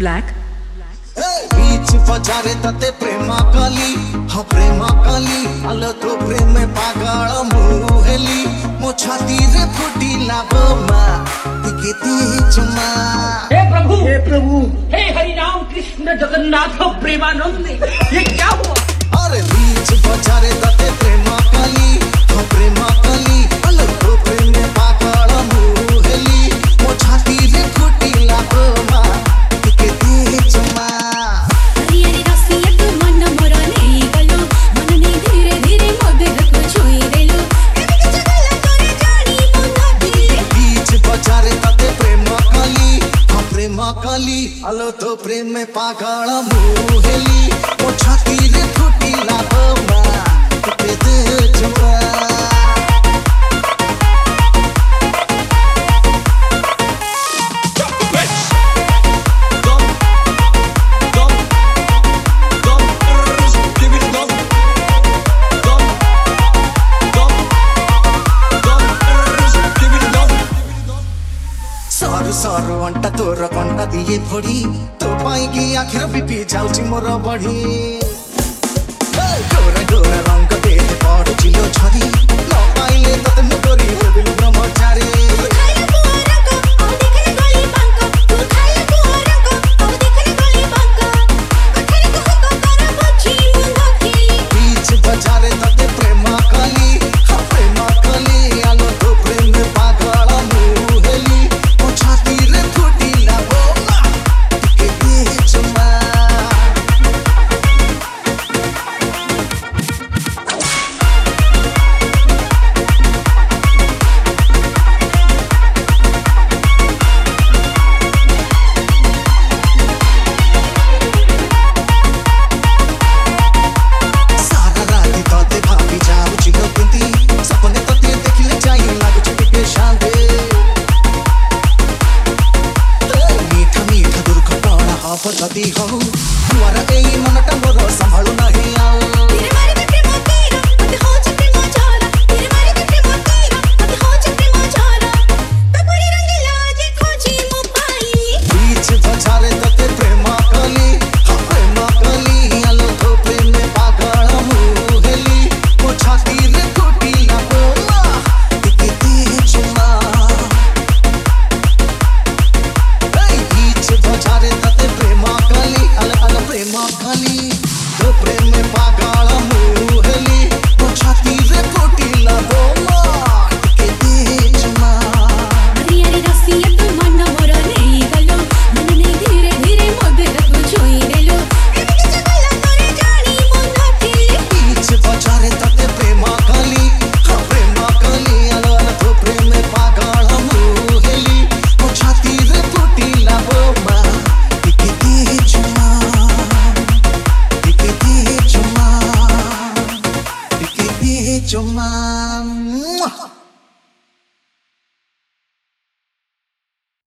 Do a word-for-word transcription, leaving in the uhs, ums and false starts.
black. बीच बजारे तते प्रेमा काली हाँ प्रेमा काली आलो तो प्रेम पागल मुहेली मो छाती रे फुटी लागो मा दिखती चमा। हे प्रभु हे प्रभु हे हरि राम कृष्ण जगन्नाथ प्रेमानंद ये क्या हुआ? अरे बीच बजारे तते प्रेमा काली हाँ प्रेमा काली आलो तो प्रेम पागल मुहेली मो छाती रे फुटी लागो मा दिखती चमा। काली आलो तो प्रेम में पागल मुहेली ओ छाती रे फुटी लागो मा पे दे चुमा। सारू सारू अंटा तोर कंटा दिए फोड़ी तो पाएगी आखिर भी पी जाऊची मोर बड़ी गोरा गोरा रंग दे पड़ चिलो छरी